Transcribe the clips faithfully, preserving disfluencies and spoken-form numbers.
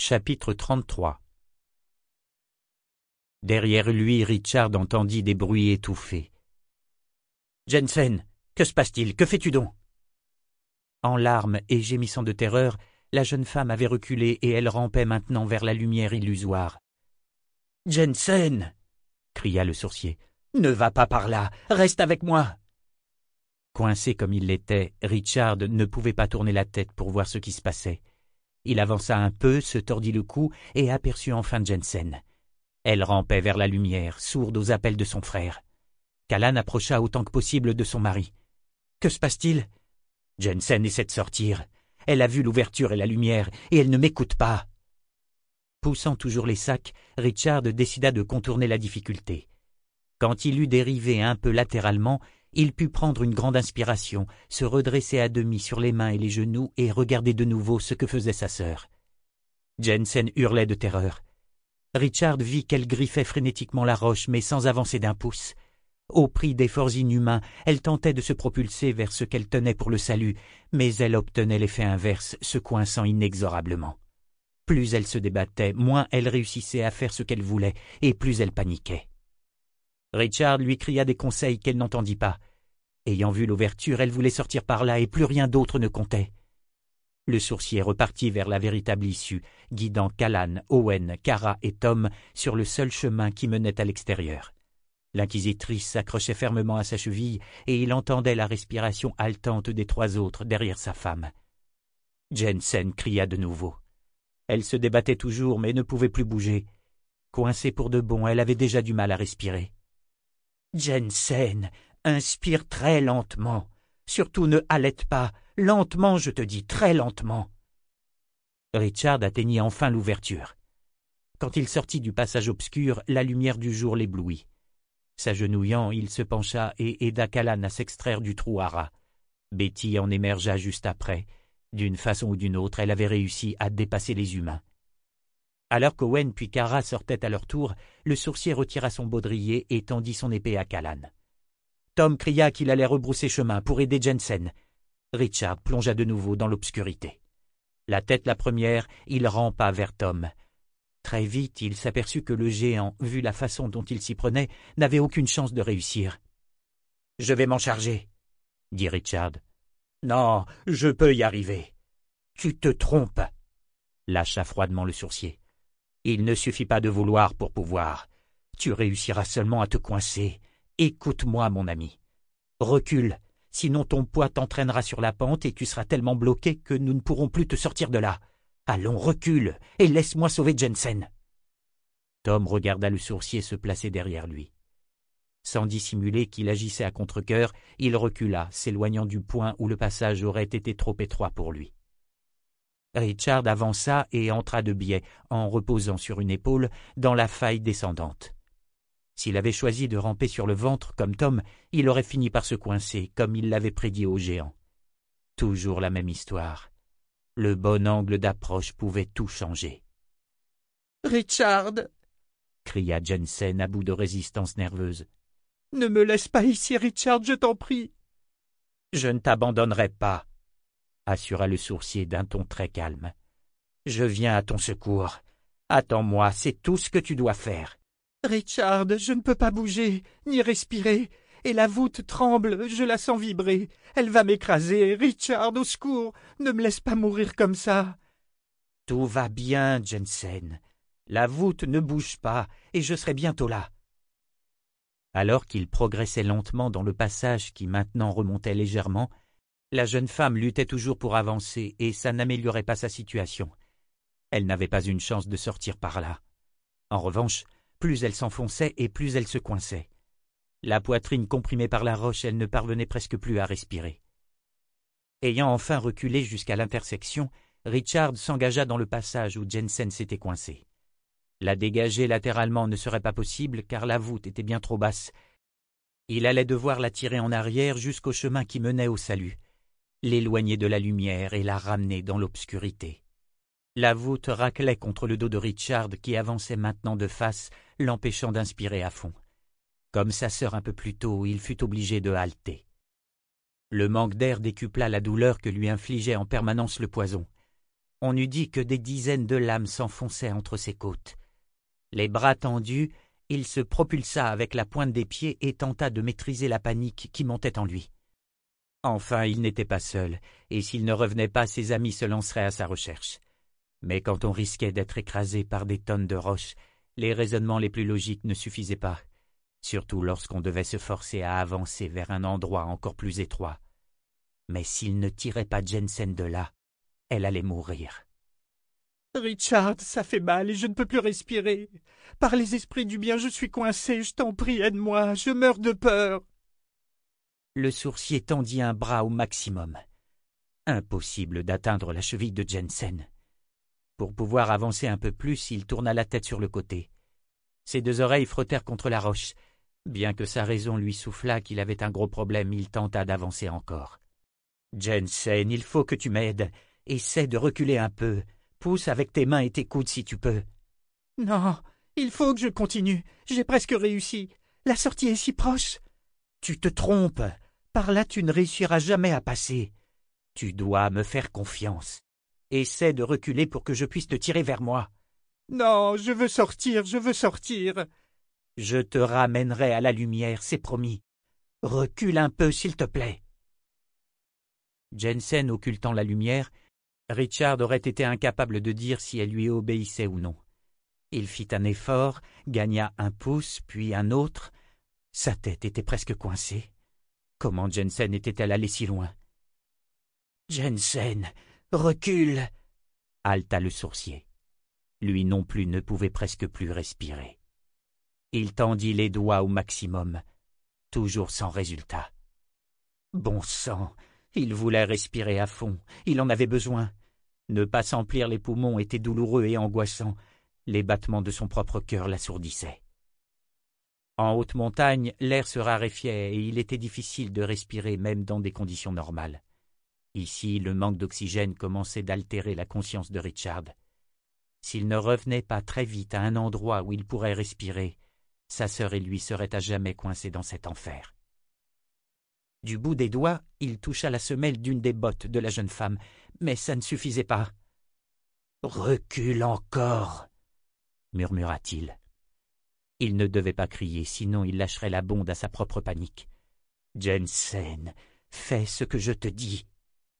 Chapitre trente-trois. Derrière lui, Richard entendit des bruits étouffés. « Jensen, que se passe-t-il? Que fais-tu donc ?» En larmes et gémissant de terreur, la jeune femme avait reculé et elle rampait maintenant vers la lumière illusoire. « Jensen !» cria le sourcier. « Ne va pas par là, reste avec moi !» Coincé comme il l'était, Richard ne pouvait pas tourner la tête pour voir ce qui se passait. Il avança un peu, se tordit le cou et aperçut enfin Jensen. Elle rampait vers la lumière, sourde aux appels de son frère. Callan approcha autant que possible de son mari. « Que se passe-t-il » ? Jensen essaie de sortir. Elle a vu l'ouverture et la lumière, et elle ne m'écoute pas. Poussant toujours les sacs, Richard décida de contourner la difficulté. Quand il eut dérivé un peu latéralement, il put prendre une grande inspiration, se redresser à demi sur les mains et les genoux et regarder de nouveau ce que faisait sa sœur. Jensen hurlait de terreur. Richard vit qu'elle griffait frénétiquement la roche, mais sans avancer d'un pouce. Au prix d'efforts inhumains, elle tentait de se propulser vers ce qu'elle tenait pour le salut, mais elle obtenait l'effet inverse, se coinçant inexorablement. Plus elle se débattait, moins elle réussissait à faire ce qu'elle voulait, et plus elle paniquait. Richard lui cria des conseils qu'elle n'entendit pas. Ayant vu l'ouverture, elle voulait sortir par là et plus rien d'autre ne comptait. Le sourcier repartit vers la véritable issue, guidant Callan, Owen, Kara et Tom sur le seul chemin qui menait à l'extérieur. L'inquisitrice s'accrochait fermement à sa cheville et il entendait la respiration haletante des trois autres derrière sa femme. Jensen cria de nouveau. Elle se débattait toujours mais ne pouvait plus bouger. Coincée pour de bon, elle avait déjà du mal à respirer. « Jensen, inspire très lentement. Surtout ne halète pas. Lentement, je te dis, très lentement. » Richard atteignit enfin l'ouverture. Quand il sortit du passage obscur, la lumière du jour l'éblouit. S'agenouillant, il se pencha et aida Callan à s'extraire du trou à rats. Betty en émergea juste après. D'une façon ou d'une autre, elle avait réussi à dépasser les humains. Alors qu'Owen puis Kara sortaient à leur tour, le sourcier retira son baudrier et tendit son épée à Callan. Tom cria qu'il allait rebrousser chemin pour aider Jensen. Richard plongea de nouveau dans l'obscurité. La tête la première, il rampa vers Tom. Très vite, il s'aperçut que le géant, vu la façon dont il s'y prenait, n'avait aucune chance de réussir. « Je vais m'en charger, » dit Richard. « Non, je peux y arriver. »« Tu te trompes, » lâcha froidement le sourcier. « Il ne suffit pas de vouloir pour pouvoir. Tu réussiras seulement à te coincer. Écoute-moi, mon ami. Recule, sinon ton poids t'entraînera sur la pente et tu seras tellement bloqué que nous ne pourrons plus te sortir de là. Allons, recule, et laisse-moi sauver Jensen. » Tom regarda le sourcier se placer derrière lui. Sans dissimuler qu'il agissait à contre-cœur, il recula, s'éloignant du point où le passage aurait été trop étroit pour lui. Richard avança et entra de biais, en reposant sur une épaule, dans la faille descendante. S'il avait choisi de ramper sur le ventre comme Tom, il aurait fini par se coincer, comme il l'avait prédit au géant. Toujours la même histoire. Le bon angle d'approche pouvait tout changer. « Richard !» cria Jensen à bout de résistance nerveuse. « Ne me laisse pas ici, Richard, je t'en prie. »« Je ne t'abandonnerai pas, » assura le sourcier d'un ton très calme. « Je viens à ton secours. Attends-moi, c'est tout ce que tu dois faire. »« Richard, je ne peux pas bouger, ni respirer, et la voûte tremble, je la sens vibrer. Elle va m'écraser. Richard, au secours, ne me laisse pas mourir comme ça. »« Tout va bien, Jensen. La voûte ne bouge pas, et je serai bientôt là. » Alors qu'il progressait lentement dans le passage qui maintenant remontait légèrement, la jeune femme luttait toujours pour avancer et ça n'améliorait pas sa situation. Elle n'avait pas une chance de sortir par là. En revanche, plus elle s'enfonçait et plus elle se coinçait. La poitrine comprimée par la roche, elle ne parvenait presque plus à respirer. Ayant enfin reculé jusqu'à l'intersection, Richard s'engagea dans le passage où Jensen s'était coincé. La dégager latéralement ne serait pas possible car la voûte était bien trop basse. Il allait devoir la tirer en arrière jusqu'au chemin qui menait au salut, l'éloigner de la lumière et la ramener dans l'obscurité. La voûte raclait contre le dos de Richard qui avançait maintenant de face, l'empêchant d'inspirer à fond. Comme sa sœur un peu plus tôt, il fut obligé de halter. Le manque d'air décupla la douleur que lui infligeait en permanence le poison. On eût dit que des dizaines de lames s'enfonçaient entre ses côtes. Les bras tendus, il se propulsa avec la pointe des pieds et tenta de maîtriser la panique qui montait en lui. Enfin, il n'était pas seul, et s'il ne revenait pas, ses amis se lanceraient à sa recherche. Mais quand on risquait d'être écrasé par des tonnes de roches, les raisonnements les plus logiques ne suffisaient pas, surtout lorsqu'on devait se forcer à avancer vers un endroit encore plus étroit. Mais s'il ne tirait pas Jensen de là, elle allait mourir. « Richard, ça fait mal et je ne peux plus respirer. Par les esprits du bien, je suis coincé, je t'en prie, aide-moi, je meurs de peur. » Le sourcier tendit un bras au maximum. Impossible d'atteindre la cheville de Jensen. Pour pouvoir avancer un peu plus, il tourna la tête sur le côté. Ses deux oreilles frottèrent contre la roche. Bien que sa raison lui soufflât qu'il avait un gros problème, il tenta d'avancer encore. « Jensen, il faut que tu m'aides. Essaie de reculer un peu. Pousse avec tes mains et tes coudes si tu peux. »« Non, il faut que je continue. J'ai presque réussi. La sortie est si proche. »« Tu te trompes. Par là, tu ne réussiras jamais à passer. Tu dois me faire confiance. Essaie de reculer pour que je puisse te tirer vers moi. »« Non, je veux sortir, je veux sortir. »« Je te ramènerai à la lumière, c'est promis. Recule un peu, s'il te plaît. » Jensen occultant la lumière, Richard aurait été incapable de dire si elle lui obéissait ou non. Il fit un effort, gagna un pouce, puis un autre. Sa tête était presque coincée. Comment Jensen était-elle allée si loin? « Jensen, recule !» haleta le sourcier. Lui non plus ne pouvait presque plus respirer. Il tendit les doigts au maximum, toujours sans résultat. Bon sang, il voulait respirer à fond, il en avait besoin. Ne pas s'emplir les poumons était douloureux et angoissant. Les battements de son propre cœur l'assourdissaient. En haute montagne, l'air se raréfiait et il était difficile de respirer même dans des conditions normales. Ici, le manque d'oxygène commençait d'altérer la conscience de Richard. S'il ne revenait pas très vite à un endroit où il pourrait respirer, sa sœur et lui seraient à jamais coincés dans cet enfer. Du bout des doigts, il toucha la semelle d'une des bottes de la jeune femme, mais ça ne suffisait pas. « Recule encore !» murmura-t-il. Il ne devait pas crier, sinon il lâcherait la bonde à sa propre panique. « Jensen, fais ce que je te dis. »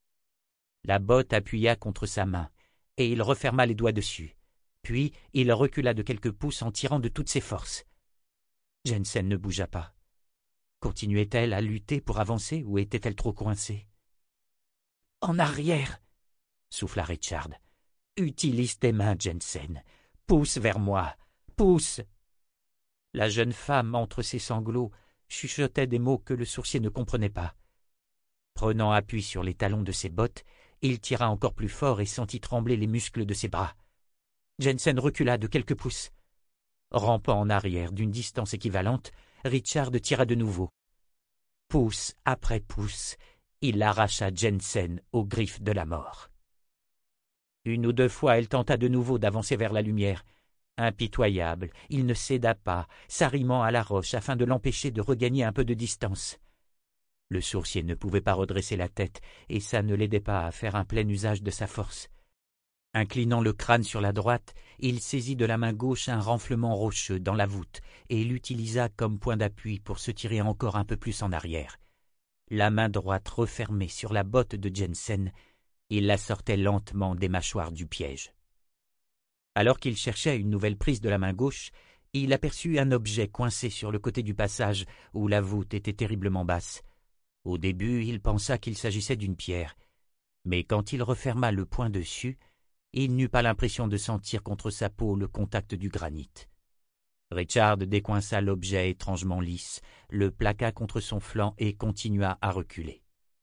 La botte appuya contre sa main, et il referma les doigts dessus. Puis il recula de quelques pouces en tirant de toutes ses forces. Jensen ne bougea pas. Continuait-elle à lutter pour avancer ou était-elle trop coincée? « En arrière !» souffla Richard. « Utilise tes mains, Jensen. Pousse vers moi. Pousse !» La jeune femme, entre ses sanglots, chuchotait des mots que le sourcier ne comprenait pas. Prenant appui sur les talons de ses bottes, il tira encore plus fort et sentit trembler les muscles de ses bras. Jensen recula de quelques pouces. Rampant en arrière d'une distance équivalente, Richard tira de nouveau. Pouce après pouce, il arracha Jensen aux griffes de la mort. Une ou deux fois, elle tenta de nouveau d'avancer vers la lumière. Impitoyable, il ne céda pas, s'arrimant à la roche afin de l'empêcher de regagner un peu de distance. Le sourcier ne pouvait pas redresser la tête, et ça ne l'aidait pas à faire un plein usage de sa force. Inclinant le crâne sur la droite, il saisit de la main gauche un renflement rocheux dans la voûte et l'utilisa comme point d'appui pour se tirer encore un peu plus en arrière. La main droite refermée sur la botte de Jensen, il la sortait lentement des mâchoires du piège. Alors qu'il cherchait une nouvelle prise de la main gauche, il aperçut un objet coincé sur le côté du passage où la voûte était terriblement basse. Au début, il pensa qu'il s'agissait d'une pierre, mais quand il referma le poing dessus, il n'eut pas l'impression de sentir contre sa peau le contact du granit. Richard décoinça l'objet étrangement lisse, le plaqua contre son flanc et continua à reculer.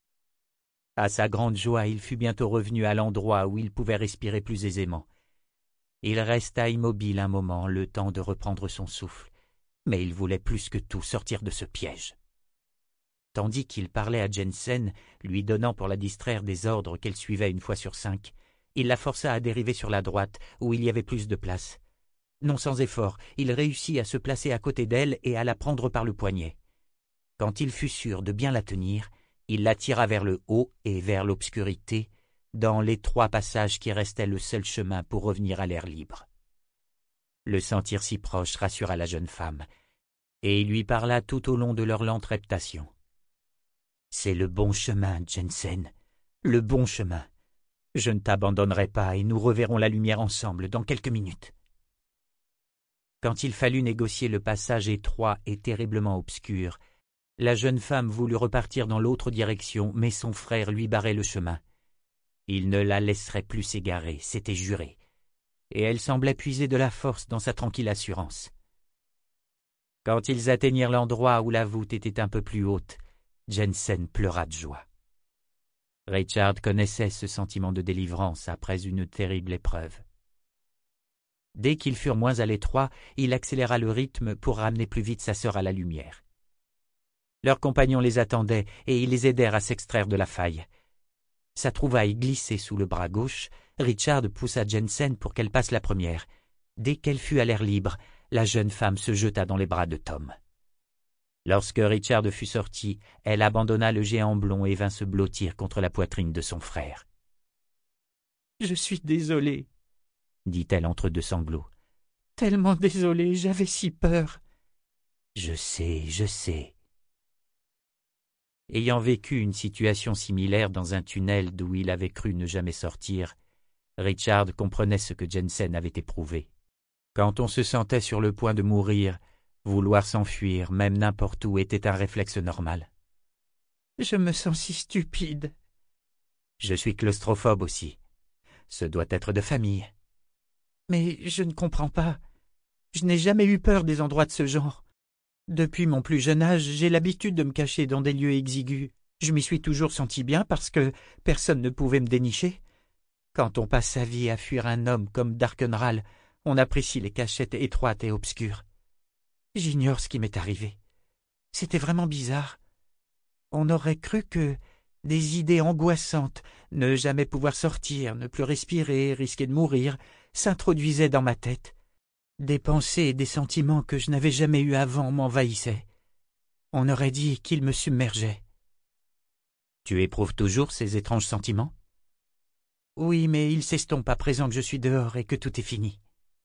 À sa grande joie, il fut bientôt revenu à l'endroit où il pouvait respirer plus aisément. Il resta immobile un moment, le temps de reprendre son souffle, mais il voulait plus que tout sortir de ce piège. Tandis qu'il parlait à Jensen, lui donnant pour la distraire des ordres qu'elle suivait une fois sur cinq, il la força à dériver sur la droite, où il y avait plus de place. Non sans effort, il réussit à se placer à côté d'elle et à la prendre par le poignet. Quand il fut sûr de bien la tenir, il la tira vers le haut et vers l'obscurité, dans l'étroit passage qui restait le seul chemin pour revenir à l'air libre. Le sentir si proche rassura la jeune femme, et il lui parla tout au long de leur lente reptation. « C'est le bon chemin, Jensen, le bon chemin. Je ne t'abandonnerai pas et nous reverrons la lumière ensemble dans quelques minutes. » Quand il fallut négocier le passage étroit et terriblement obscur, la jeune femme voulut repartir dans l'autre direction, mais son frère lui barrait le chemin. Il ne la laisserait plus s'égarer, c'était juré, et elle semblait puiser de la force dans sa tranquille assurance. Quand ils atteignirent l'endroit où la voûte était un peu plus haute, Jensen pleura de joie. Richard connaissait ce sentiment de délivrance après une terrible épreuve. Dès qu'ils furent moins à l'étroit, il accéléra le rythme pour ramener plus vite sa sœur à la lumière. Leurs compagnons les attendaient et ils les aidèrent à s'extraire de la faille. Sa trouvaille glissée sous le bras gauche, Richard poussa Jensen pour qu'elle passe la première. Dès qu'elle fut à l'air libre, la jeune femme se jeta dans les bras de Tom. Lorsque Richard fut sorti, elle abandonna le géant blond et vint se blottir contre la poitrine de son frère. « Je suis désolée, » dit-elle entre deux sanglots. « Tellement désolée, j'avais si peur. »« Je sais, je sais. » Ayant vécu une situation similaire dans un tunnel d'où il avait cru ne jamais sortir, Richard comprenait ce que Jensen avait éprouvé. Quand on se sentait sur le point de mourir, vouloir s'enfuir, même n'importe où, était un réflexe normal. « Je me sens si stupide. »« Je suis claustrophobe aussi. Ce doit être de famille. »« Mais je ne comprends pas. Je n'ai jamais eu peur des endroits de ce genre. Depuis mon plus jeune âge, j'ai l'habitude de me cacher dans des lieux exigus. Je m'y suis toujours senti bien parce que personne ne pouvait me dénicher. Quand on passe sa vie à fuir un homme comme Darkenral, on apprécie les cachettes étroites et obscures. J'ignore ce qui m'est arrivé. C'était vraiment bizarre. On aurait cru que des idées angoissantes, ne jamais pouvoir sortir, ne plus respirer, risquer de mourir, s'introduisaient dans ma tête. Des pensées et des sentiments que je n'avais jamais eus avant m'envahissaient. On aurait dit qu'ils me submergeaient. Tu éprouves toujours ces étranges sentiments? Oui, mais ils s'estompent à présent que je suis dehors et que tout est fini.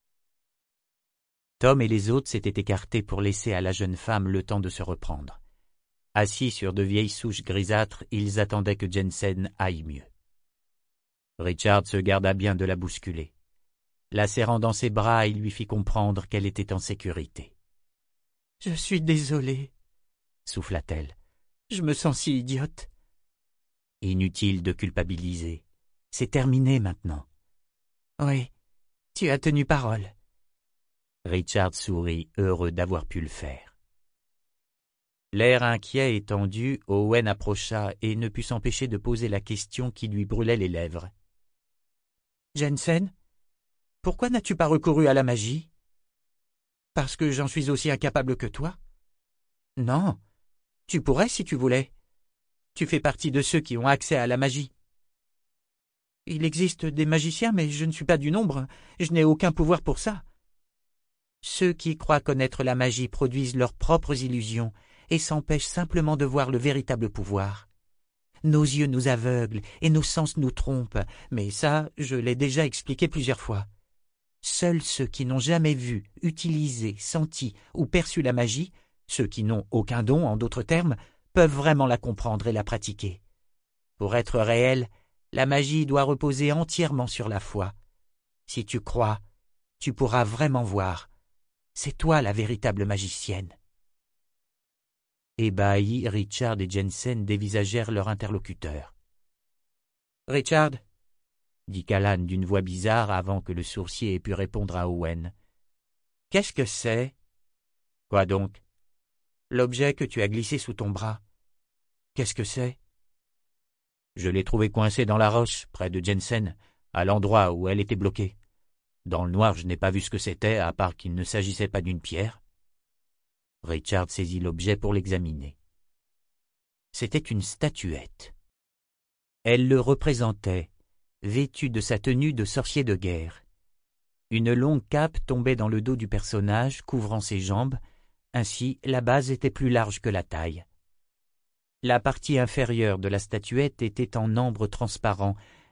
Tom et les autres s'étaient écartés pour laisser à la jeune femme le temps de se reprendre. Assis sur de vieilles souches grisâtres, ils attendaient que Jensen aille mieux. Richard se garda bien de la bousculer. La serrant dans ses bras, il lui fit comprendre qu'elle était en sécurité. « Je suis désolée, » souffla-t-elle. « Je me sens si idiote. » Inutile de culpabiliser. C'est terminé maintenant. « Oui, tu as tenu parole. » Richard sourit, heureux d'avoir pu le faire. L'air inquiet et tendu, Owen approcha et ne put s'empêcher de poser la question qui lui brûlait les lèvres. « Jensen, pourquoi n'as-tu pas recouru à la magie? Parce que j'en suis aussi incapable que toi? Non, tu pourrais si tu voulais. Tu fais partie de ceux qui ont accès à la magie. Il existe des magiciens, mais je ne suis pas du nombre. Je n'ai aucun pouvoir pour ça. Ceux qui croient connaître la magie produisent leurs propres illusions et s'empêchent simplement de voir le véritable pouvoir. Nos yeux nous aveuglent et nos sens nous trompent, mais ça, je l'ai déjà expliqué plusieurs fois. Seuls ceux qui n'ont jamais vu, utilisé, senti ou perçu la magie, ceux qui n'ont aucun don, en d'autres termes, peuvent vraiment la comprendre et la pratiquer. Pour être réelle, la magie doit reposer entièrement sur la foi. Si tu crois, tu pourras vraiment voir. C'est toi la véritable magicienne. Ébahis, Richard et Jensen dévisagèrent leur interlocuteur. « Richard » dit Callan d'une voix bizarre avant que le sourcier ait pu répondre à Owen. « Qu'est-ce que c'est ?»« Quoi donc ?»« L'objet que tu as glissé sous ton bras. Qu'est-ce que c'est ?»« Je l'ai trouvé coincé dans la roche, près de Jensen, à l'endroit où elle était bloquée. Dans le noir, je n'ai pas vu ce que c'était, à part qu'il ne s'agissait pas d'une pierre. » Richard saisit l'objet pour l'examiner. C'était une statuette. Elle le représentait, vêtu de sa tenue de sorcier de guerre. Une longue cape tombait dans le dos du personnage, couvrant ses jambes, ainsi la base était plus large que la taille. La partie inférieure de la statuette était en ambre transparent,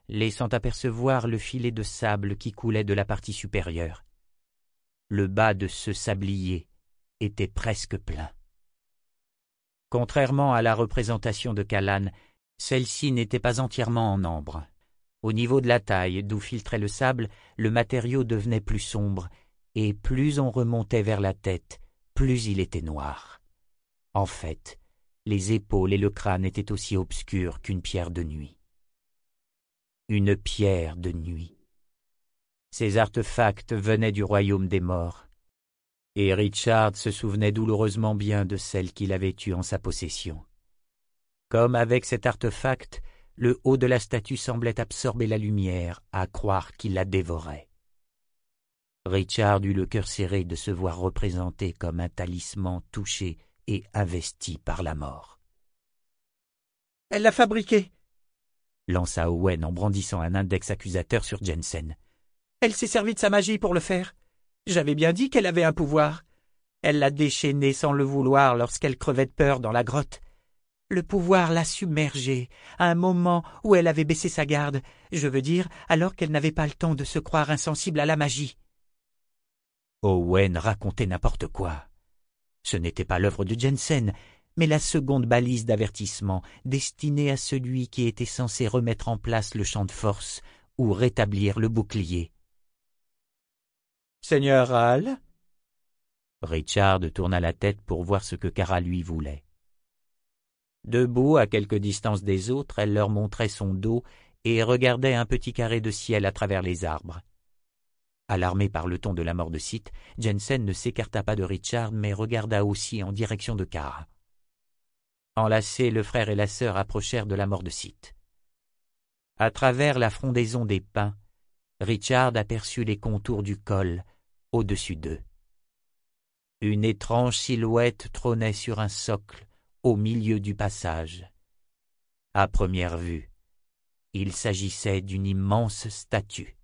laissant apercevoir le filet de sable qui coulait de la partie supérieure. Le bas de ce sablier était presque plein. Contrairement à la représentation de Callan, celle-ci n'était pas entièrement en ambre. Au niveau de la taille, d'où filtrait le sable, le matériau devenait plus sombre, et plus on remontait vers la tête, plus il était noir. En fait, les épaules et le crâne étaient aussi obscurs qu'une pierre de nuit. Une pierre de nuit. Ces artefacts venaient du royaume des morts, et Richard se souvenait douloureusement bien de celle qu'il avait eue en sa possession. Comme avec cet artefact, le haut de la statue semblait absorber la lumière, à croire qu'il la dévorait. Richard eut le cœur serré de se voir représenté comme un talisman touché et investi par la mort. « Elle l'a fabriqué !» lança Owen en brandissant un index accusateur sur Jensen. « Elle s'est servie de sa magie pour le faire. J'avais bien dit qu'elle avait un pouvoir. Elle l'a déchaîné sans le vouloir lorsqu'elle crevait de peur dans la grotte. Le pouvoir l'a submergée, à un moment où elle avait baissé sa garde, je veux dire, alors qu'elle n'avait pas le temps de se croire insensible à la magie. » Owen racontait n'importe quoi. Ce n'était pas l'œuvre de Jensen, mais la seconde balise d'avertissement destinée à celui qui était censé remettre en place le champ de force ou rétablir le bouclier. « Seigneur Hall ?» Richard tourna la tête pour voir ce que Kara lui voulait. Debout, à quelque distance des autres, elle leur montrait son dos et regardait un petit carré de ciel à travers les arbres. Alarmé par le ton de la mort de Sith, Jensen ne s'écarta pas de Richard, mais regarda aussi en direction de Kara. Enlacés, le frère et la sœur approchèrent de la mort de Sith. À travers la frondaison des pins, Richard aperçut les contours du col au-dessus d'eux. Une étrange silhouette trônait sur un socle au milieu du passage. À première vue, il s'agissait d'une immense statue.